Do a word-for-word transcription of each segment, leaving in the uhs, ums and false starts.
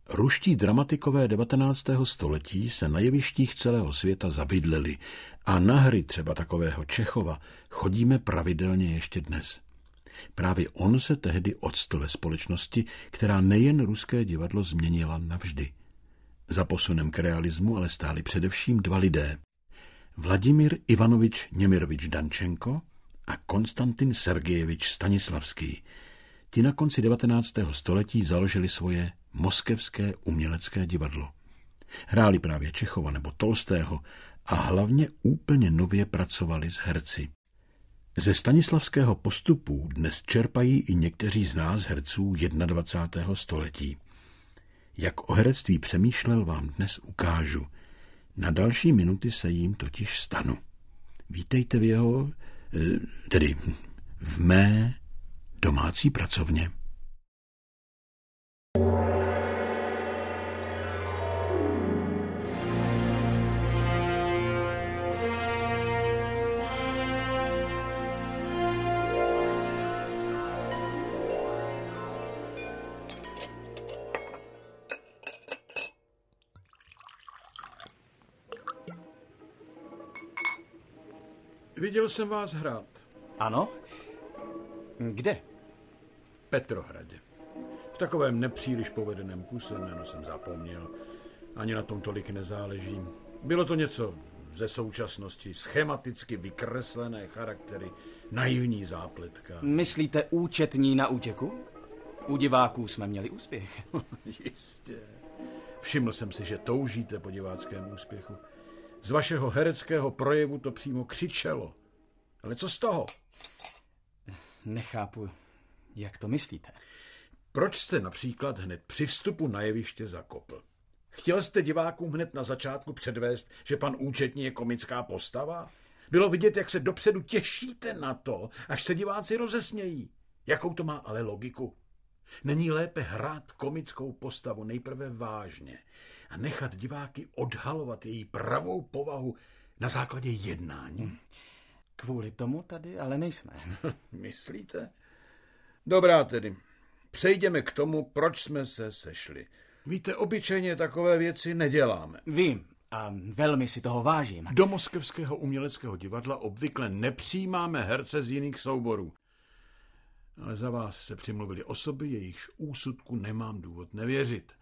Ruští dramatikové devatenáctého století se na jevištích celého světa zabydleli a na hry třeba takového Čechova chodíme pravidelně ještě dnes. Právě on se tehdy octl ve společnosti, která nejen ruské divadlo změnila navždy. Za posunem k realismu ale stáli především dva lidé. Vladimír Ivanovič Němirovič Dančenko a Konstantin Sergejevič Stanislavský. Ti na konci devatenáctého století založili svoje Moskevské umělecké divadlo. Hráli právě Čechova nebo Tolstého a hlavně úplně nově pracovali s herci. Ze stanislavského postupu dnes čerpají i někteří z nás herců dvacátého prvního století. Jak o herectví přemýšlel, vám dnes ukážu. Na další minuty se jim totiž stanu. Vítejte v jeho, tedy v mé domácí pracovně. Viděl jsem vás hrát. Ano? Kde? V Petrohradě. V takovém nepříliš povedeném kuse, jméno jsem zapomněl. Ani na tom tolik nezáleží. Bylo to něco ze současnosti, schematicky vykreslené charaktery, naivní zápletka. Myslíte účetní na útěku? U diváků jsme měli úspěch. Jistě. Všiml jsem si, že toužíte po diváckém úspěchu. Z vašeho hereckého projevu to přímo křičelo. Ale co z toho? Nechápu, jak to myslíte. Proč jste například hned při vstupu na jeviště zakopl? Chtěl jste divákům hned na začátku předvést, že pan účetní je komická postava? Bylo vidět, jak se dopředu těšíte na to, až se diváci rozesmějí. Jakou to má ale logiku? Není lépe hrát komickou postavu nejprve vážně a nechat diváky odhalovat její pravou povahu na základě jednání? Kvůli tomu tady ale nejsme. Myslíte? Dobrá tedy. Přejdeme k tomu, proč jsme se sešli. Víte, obyčejně takové věci neděláme. Vím a velmi si toho vážím. Do Moskevského uměleckého divadla obvykle nepřijímáme herce z jiných souborů. Ale za vás se přimluvili osoby, jejichž úsudku nemám důvod nevěřit.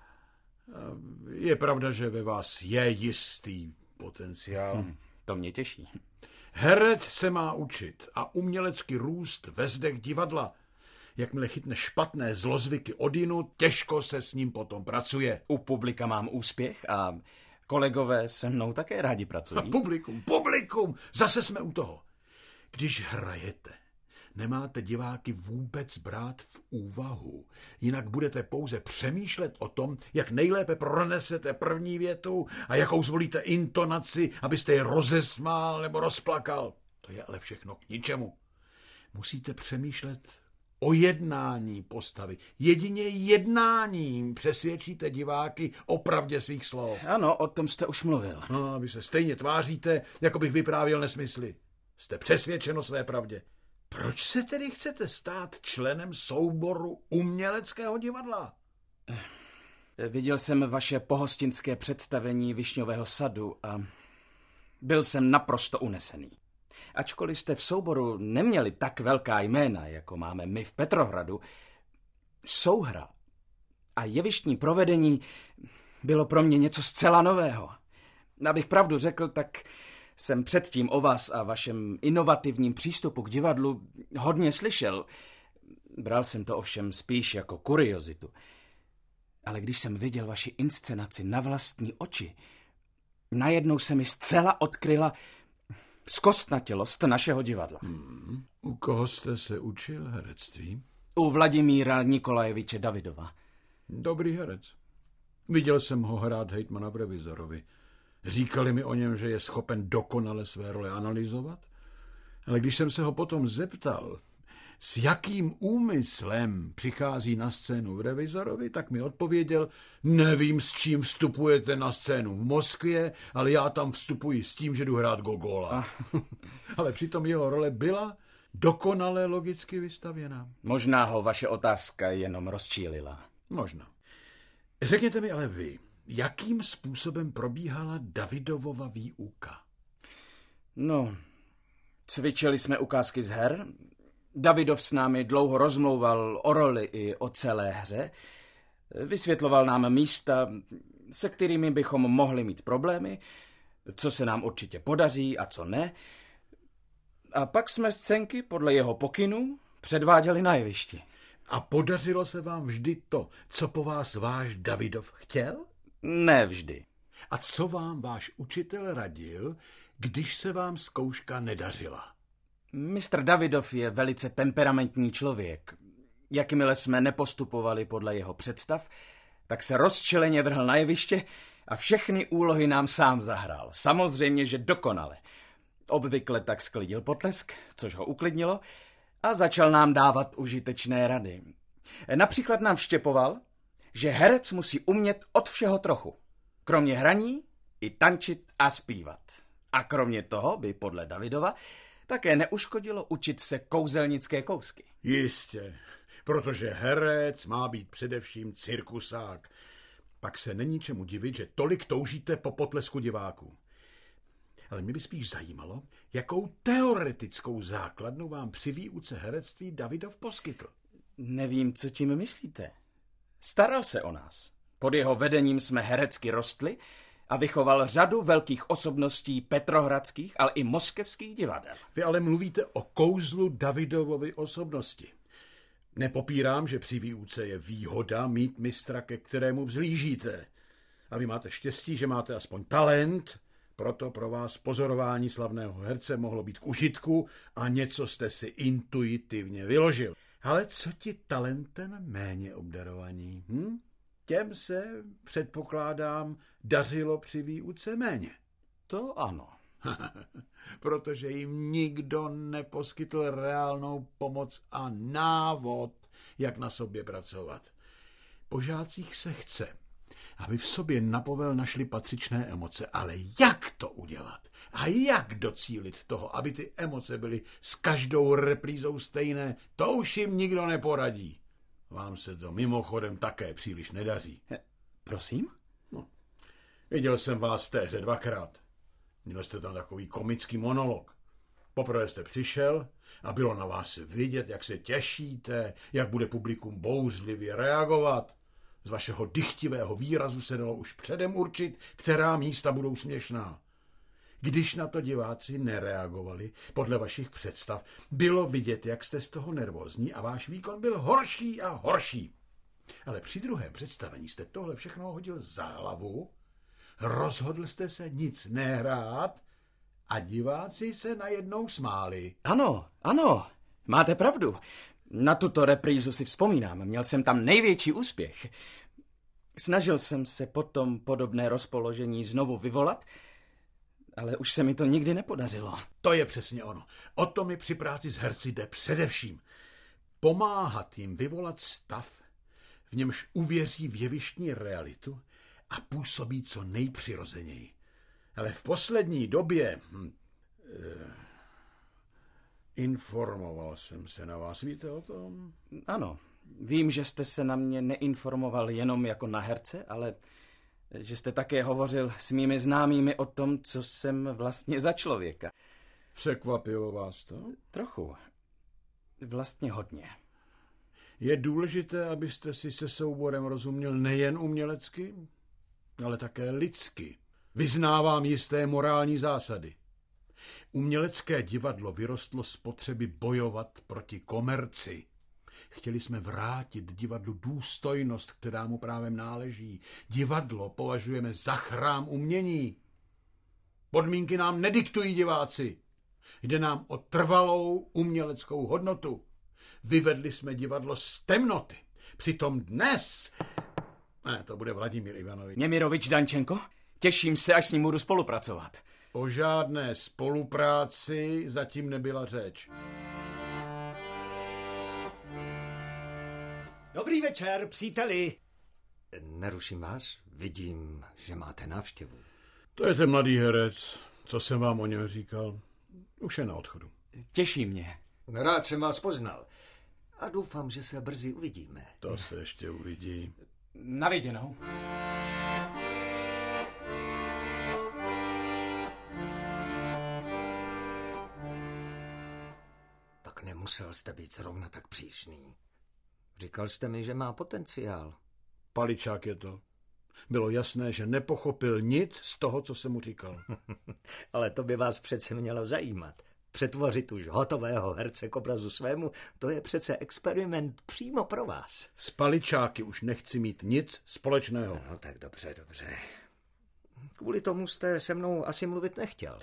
Je pravda, že ve vás je jistý potenciál. Hm, to mě těší. Herec se má učit a umělecky růst ve zdech divadla. Jakmile chytne špatné zlozvyky odjinud, těžko se s ním potom pracuje. U publika mám úspěch a kolegové se mnou také rádi pracují. A publikum, publikum, zase jsme u toho. Když hrajete, nemáte diváky vůbec brát v úvahu. Jinak budete pouze přemýšlet o tom, jak nejlépe pronesete první větu a jakou zvolíte intonaci, abyste je rozesmál nebo rozplakal. To je ale všechno k ničemu. Musíte přemýšlet o jednání postavy. Jedině jednáním přesvědčíte diváky o pravdě svých slov. Ano, o tom jste už mluvil. No, a vy se stejně tváříte, jako bych vyprávěl nesmysly. Jste přesvědčen o své pravdě. Proč se tedy chcete stát členem souboru uměleckého divadla? Viděl jsem vaše pohostinské představení Višňového sadu a byl jsem naprosto unesený. Ačkoliv jste v souboru neměli tak velká jména, jako máme my v Petrohradu, souhra a jevištní provedení bylo pro mě něco zcela nového. Abych pravdu řekl, tak jsem předtím o vás a vašem inovativním přístupu k divadlu hodně slyšel. Bral jsem to ovšem spíš jako kuriozitu. Ale když jsem viděl vaši inscenaci na vlastní oči, najednou se mi zcela odkryla zkostnatělost našeho divadla. Hmm. U koho jste se učil herectví? U Vladimíra Nikolajeviče Davidova. Dobrý herec. Viděl jsem ho hrát hejtmana v Revizorovi. Říkali mi o něm, že je schopen dokonale své role analyzovat, ale když jsem se ho potom zeptal, s jakým úmyslem přichází na scénu v Revizorovi, tak mi odpověděl, nevím, s čím vstupujete na scénu v Moskvě, ale já tam vstupuji s tím, že jdu hrát Gogola. Ale přitom jeho role byla dokonale logicky vystavěná. Možná ho vaše otázka jenom rozčílila. Možná. Řekněte mi ale vy, jakým způsobem probíhala Davidovova výuka? No, cvičili jsme ukázky z her. Davidov s námi dlouho rozmlouval o roli i o celé hře. Vysvětloval nám místa, se kterými bychom mohli mít problémy, co se nám určitě podaří a co ne. A pak jsme scénky podle jeho pokynů předváděli na jevišti. A podařilo se vám vždy to, co po vás váš Davidov chtěl? Ne vždy. A co vám váš učitel radil, když se vám zkouška nedařila? mistr Davidov je velice temperamentní člověk. Jakmile jsme nepostupovali podle jeho představ, tak se rozčileně vrhl na jeviště a všechny úlohy nám sám zahrál. Samozřejmě, že dokonale. Obvykle tak sklidil potlesk, což ho uklidnilo, a začal nám dávat užitečné rady. Například nám vštěpoval, že herec musí umět od všeho trochu. Kromě hraní i tančit a zpívat. A kromě toho by podle Davidova také neuškodilo učit se kouzelnické kousky. Jistě, protože herec má být především cirkusák. Pak se není čemu divit, že tolik toužíte po potlesku diváků. Ale mě by spíš zajímalo, jakou teoretickou základnu vám při výuce herectví Davidov poskytl. Nevím, co tím myslíte. Staral se o nás. Pod jeho vedením jsme herecky rostli a vychoval řadu velkých osobností petrohradských, ale i moskevských divadel. Vy ale mluvíte o kouzlu Davidovovy osobnosti. Nepopírám, že při výuce je výhoda mít mistra, ke kterému vzhlížíte. A vy máte štěstí, že máte aspoň talent, proto pro vás pozorování slavného herce mohlo být k užitku a něco jste si intuitivně vyložil. Ale co ti talentem méně obdarovaní? Hm? Těm se, předpokládám, dařilo při výuce méně. To ano. Protože jim nikdo neposkytl reálnou pomoc a návod, jak na sobě pracovat. Po žácích se chce, aby v sobě napovel našli patřičné emoce, ale jak to udělat? A jak docílit toho, aby ty emoce byly s každou reprízou stejné, to už jim nikdo neporadí. Vám se to mimochodem také příliš nedaří. Prosím? No. Viděl jsem vás v té hře dvakrát. Měl jste tam takový komický monolog. Poprvé jste přišel a bylo na vás vidět, jak se těšíte, jak bude publikum bouřlivě reagovat. Z vašeho dychtivého výrazu se dalo už předem určit, která místa budou směšná. Když na to diváci nereagovali podle vašich představ, bylo vidět, jak jste z toho nervózní a váš výkon byl horší a horší. Ale při druhém představení jste tohle všechno hodil za hlavu, rozhodl jste se nic nehrát a diváci se najednou smáli. Ano, ano, máte pravdu. Na tuto reprízu si vzpomínám, měl jsem tam největší úspěch. Snažil jsem se potom podobné rozpoložení znovu vyvolat, ale už se mi to nikdy nepodařilo. To je přesně ono. O to mi při práci s herci jde především. Pomáhat jim vyvolat stav, v němž uvěří v jevištní realitu a působí co nejpřirozeněji. Ale v poslední době... Hm, eh, informoval jsem se na vás, víte o tom? Ano, vím, že jste se na mě neinformoval jenom jako na herce, ale že jste také hovořil s mými známými o tom, co jsem vlastně za člověka. Překvapilo vás to? Trochu. Vlastně hodně. Je důležité, abyste si se souborem rozuměl nejen umělecky, ale také lidsky. Vyznávám jisté morální zásady. Umělecké divadlo vyrostlo z potřeby bojovat proti komerci. Chtěli jsme vrátit divadlu důstojnost, která mu právem náleží. Divadlo považujeme za chrám umění. Podmínky nám nediktují diváci. Jde nám o trvalou uměleckou hodnotu. Vyvedli jsme divadlo z temnoty. Přitom dnes... Ne, to bude Vladimír Ivanovič. Němirovič Dančenko? Těším se, až s ním budu spolupracovat. O žádné spolupráci zatím nebyla řeč. Dobrý večer, příteli. Neruším vás, vidím, že máte návštěvu. To je ten mladý herec, co jsem vám o něm říkal. Už je na odchodu. Těší mě. Rád jsem vás poznal a doufám, že se brzy uvidíme. To se ještě uvidí. Na viděnou. Tak nemusel jste být zrovna tak přísný. Říkal jste mi, že má potenciál. Paličák je to. Bylo jasné, že nepochopil nic z toho, co jsem mu říkal. Ale to by vás přece mělo zajímat. Přetvořit už hotového herce k obrazu svému, to je přece experiment přímo pro vás. S paličáky už nechci mít nic společného. No tak dobře, dobře. Kvůli tomu jste se mnou asi mluvit nechtěl.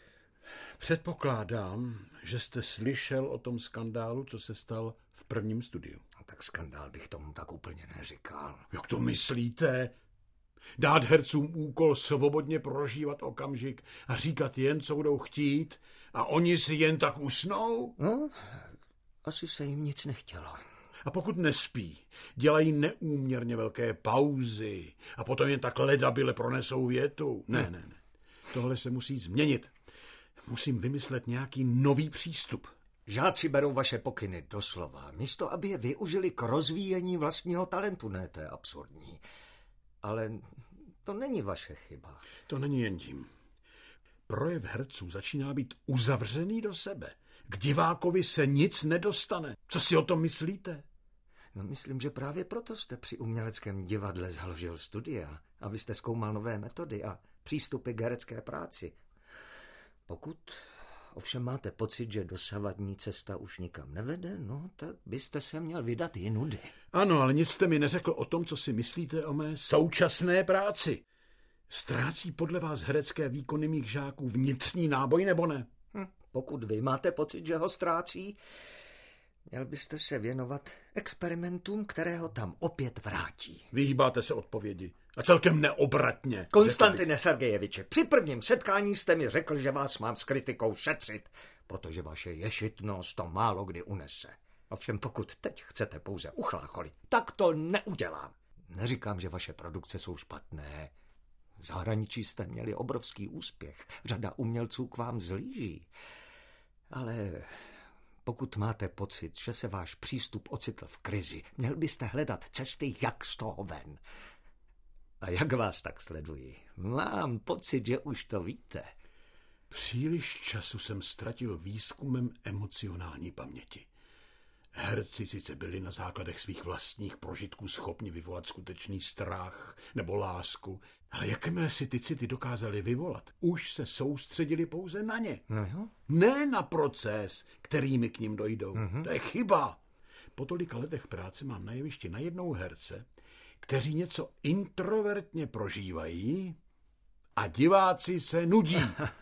Předpokládám, že jste slyšel o tom skandálu, co se stal v prvním studiu. No tak skandál bych tomu tak úplně neříkal. Jak to myslíte? Dát hercům úkol svobodně prožívat okamžik a říkat jen, co budou chtít a oni si jen tak usnou? No, asi se jim nic nechtělo. A pokud nespí, dělají neúměrně velké pauzy a potom jen tak ledabyle pronesou větu. Ne, ne, ne. Tohle se musí změnit. Musím vymyslet nějaký nový přístup. Žáci berou vaše pokyny doslova, místo aby je využili k rozvíjení vlastního talentu. Ne, to je absurdní. Ale to není vaše chyba. To není jen tím. Projev herců začíná být uzavřený do sebe. K divákovi se nic nedostane. Co si o tom myslíte? No, myslím, že právě proto jste při uměleckém divadle založil studia, abyste zkoumal nové metody a přístupy k herecké práci. Pokud ovšem máte pocit, že dosavadní cesta už nikam nevede, no tak byste se měl vydat jinudy. Ano, ale nic jste mi neřekl o tom, co si myslíte o mé současné práci. Ztrácí podle vás herecké výkony mých žáků vnitřní náboj, nebo ne? Hm, pokud vy máte pocit, že ho ztrácí, měl byste se věnovat experimentům, které ho tam opět vrátí. Vyhýbáte se odpovědi. A celkem neobratně. Konstantine Sergejeviče, při prvním setkání jste mi řekl, že vás mám s kritikou šetřit, protože vaše ješitnost to málo kdy unese. Ovšem pokud teď chcete pouze uchlácholit, tak to neudělám. Neříkám, že vaše produkce jsou špatné. V zahraničí jste měli obrovský úspěch. Řada umělců k vám zlíží. Ale pokud máte pocit, že se váš přístup ocitl v krizi, měl byste hledat cesty, jak z toho ven. A jak vás tak sleduji? Mám pocit, že už to víte. Příliš času jsem ztratil výzkumem emocionální paměti. Herci sice byli na základech svých vlastních prožitků schopni vyvolat skutečný strach nebo lásku, ale jakmile si ty city dokázali vyvolat, už se soustředili pouze na ně. No jo. Ne na proces, kterými k ním dojdou. Mm-hmm. To je chyba. Po tolika letech práce mám na jevišti najednou herce, kteří něco introvertně prožívají a diváci se nudí.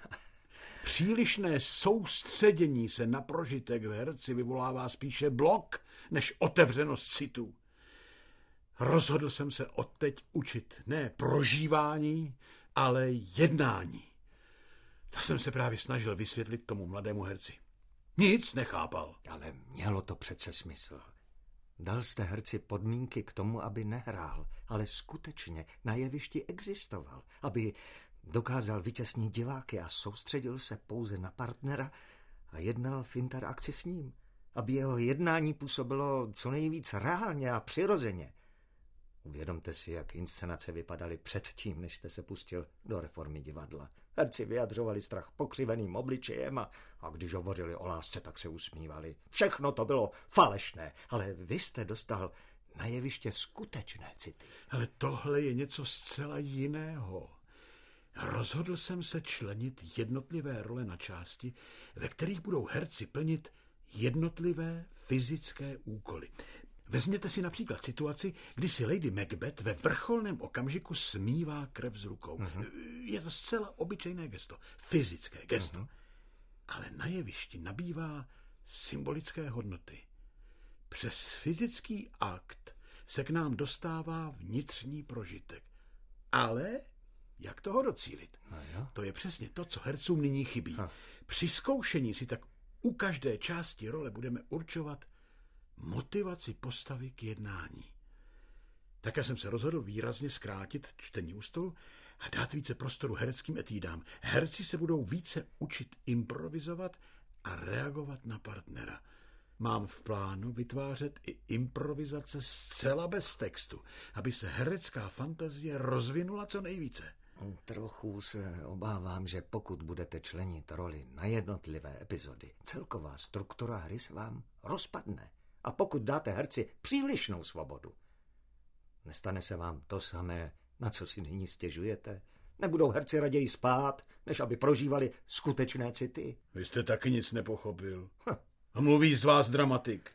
Přílišné soustředění se na prožitek v herci vyvolává spíše blok než otevřenost citů. Rozhodl jsem se odteď učit ne prožívání, ale jednání. To jsem se právě snažil vysvětlit tomu mladému herci. Nic nechápal. Ale mělo to přece smysl. Dal jste herci podmínky k tomu, aby nehrál, ale skutečně na jevišti existoval, aby dokázal vytěsnit diváky a soustředil se pouze na partnera a jednal v interakci s ním, aby jeho jednání působilo co nejvíc reálně a přirozeně. Uvědomte si, jak inscenace vypadaly předtím, než jste se pustil do reformy divadla. Herci vyjadřovali strach pokřiveným obličejem a, a když hovořili o lásce, tak se usmívali. Všechno to bylo falešné, ale vy jste dostal na jeviště skutečné city. Ale tohle je něco zcela jiného. Rozhodl jsem se členit jednotlivé role na části, ve kterých budou herci plnit jednotlivé fyzické úkoly. Vezměte si například situaci, kdy si Lady Macbeth ve vrcholném okamžiku smívá krev z rukou. Mm-hmm. Je to zcela obyčejné gesto, fyzické gesto. Mm-hmm. Ale na jevišti nabývá symbolické hodnoty. Přes fyzický akt se k nám dostává vnitřní prožitek. Ale jak toho docílit? No to je přesně to, co hercům nyní chybí. Ha. Při zkoušení si tak u každé části role budeme určovat motivaci postavy k jednání. Také jsem se rozhodl výrazně zkrátit čtení u stolu a dát více prostoru hereckým etídám. Herci se budou více učit improvizovat a reagovat na partnera. Mám v plánu vytvářet i improvizace zcela bez textu, aby se herecká fantazie rozvinula co nejvíce. Trochu se obávám, že pokud budete členit roli na jednotlivé epizody, celková struktura hry se vám rozpadne. A pokud dáte herci přílišnou svobodu, nestane se vám to samé, na co si nyní stěžujete? Nebudou herci raději spát, než aby prožívali skutečné city? Vy jste taky nic nepochopil. A mluví z vás dramatik.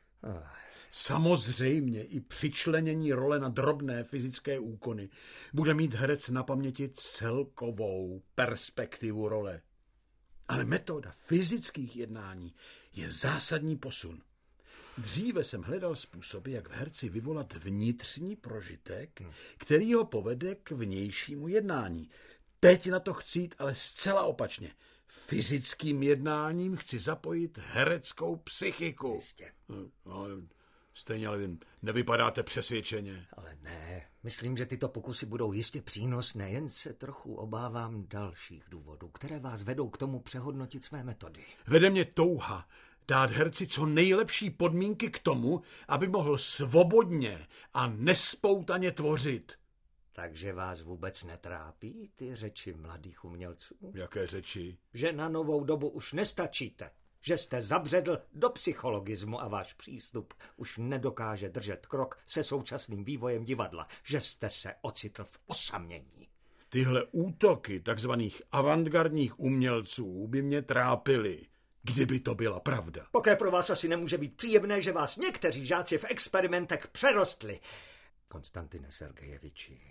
Samozřejmě i přičlenění role na drobné fyzické úkony bude mít herec na paměti celkovou perspektivu role. Ale metoda fyzických jednání je zásadní posun. Dříve jsem hledal způsoby, jak v herci vyvolat vnitřní prožitek, který ho povede k vnějšímu jednání. Teď na to chci jít ale zcela opačně. Fyzickým jednáním chci zapojit hereckou psychiku. Jistě. No, stejně ale nevypadáte přesvědčeně. Ale ne, myslím, že tyto pokusy budou jistě přínosné, jen se trochu obávám dalších důvodů, které vás vedou k tomu přehodnotit své metody. Vede mě touha dát herci co nejlepší podmínky k tomu, aby mohl svobodně a nespoutaně tvořit. Takže vás vůbec netrápí ty řeči mladých umělců? Jaké řeči? Že na novou dobu už nestačíte. Že jste zabředl do psychologismu a váš přístup už nedokáže držet krok se současným vývojem divadla. Že jste se ocitl v osamění. Tyhle útoky takzvaných avantgardních umělců by mě trápily, kdyby to byla pravda. Poké pro vás asi nemůže být příjemné, že vás někteří žáci v experimentech přerostli. Konstantine Sergejeviči,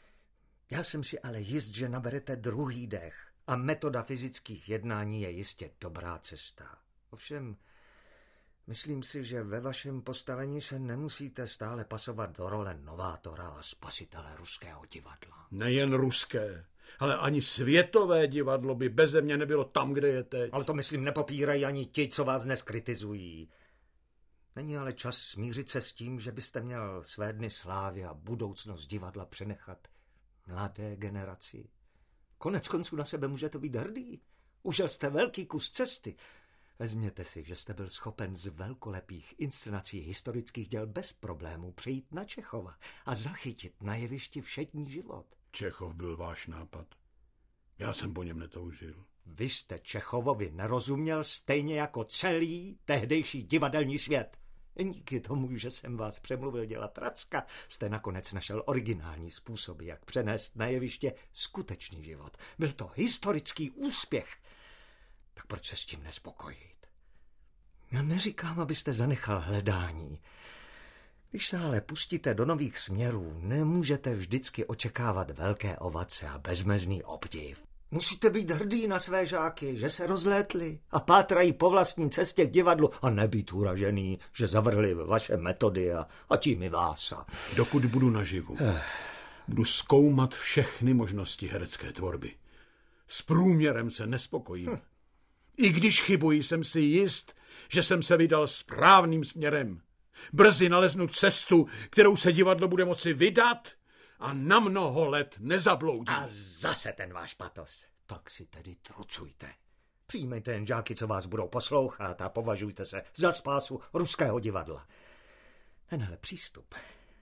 já jsem si ale jist, že naberete druhý dech a metoda fyzických jednání je jistě dobrá cesta. Ovšem, myslím si, že ve vašem postavení se nemusíte stále pasovat do role novátora a spasitele ruského divadla. Nejen ruské, ale ani světové divadlo by beze mě nebylo tam, kde je teď. Ale to, myslím, nepopírají ani ti, co vás dnes kritizují. Není ale čas smířit se s tím, že byste měl své dny slávy a budoucnost divadla přenechat mladé generaci. Konec konců na sebe můžete být hrdý. Užil jste velký kus cesty. Vezměte si, že jste byl schopen z velkolepých inscenací historických děl bez problémů přejít na Čechova a zachytit na jevišti všední život. Čechov byl váš nápad. Já jsem po něm netoužil. Vy jste Čechovovi nerozuměl stejně jako celý tehdejší divadelní svět. Díky tomu, že jsem vás přemluvil dělat Racka, jste nakonec našel originální způsoby, jak přenést na jeviště skutečný život. Byl to historický úspěch. Tak proč se s tím nespokojit? Já neříkám, abyste zanechal hledání. Když se ale pustíte do nových směrů, nemůžete vždycky očekávat velké ovace a bezmezný obdiv. Musíte být hrdý na své žáky, že se rozlétli a pátrají po vlastní cestě k divadlu a nebýt uražený, že zavrhli vaše metody a, a tím i vás. A... Dokud budu naživu, budu zkoumat všechny možnosti herecké tvorby. S průměrem se nespokojím. Hm. I když chybuji, jsem si jist, že jsem se vydal správným směrem. Brzy naleznu cestu, kterou se divadlo bude moci vydat a na mnoho let nezabloudí. A zase ten váš patos. Tak si tedy trucujte. Přijmejte jen žáky, co vás budou poslouchat a považujte se za spásu ruského divadla. Tenhle přístup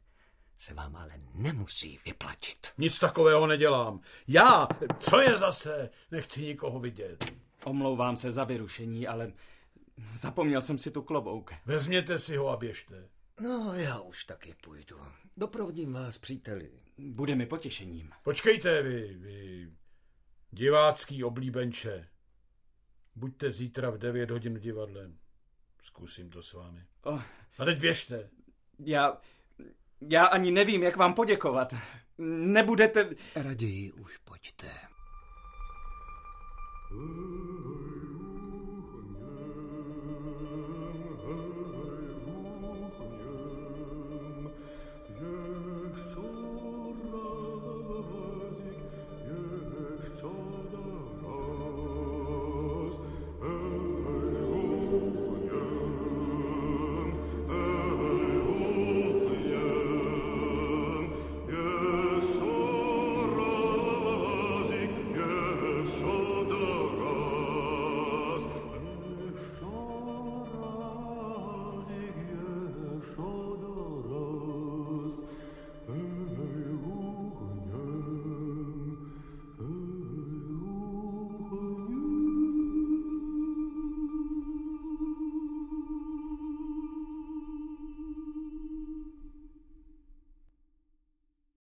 se vám ale nemusí vyplatit. Nic takového nedělám. Já, co je zase? Nechci nikoho vidět. Omlouvám se za vyrušení, ale zapomněl jsem si tu klobouk. Vezměte si ho a běžte. No, já už taky půjdu. Doprovodím vás, příteli. Bude mi potěšením. Počkejte vy, vy divácký oblíbenče. Buďte zítra v devět hodin v divadle. Zkusím to s vámi. Oh, a teď běžte. Já, já ani nevím, jak vám poděkovat. Nebudete... Raději už pojďte. Mm.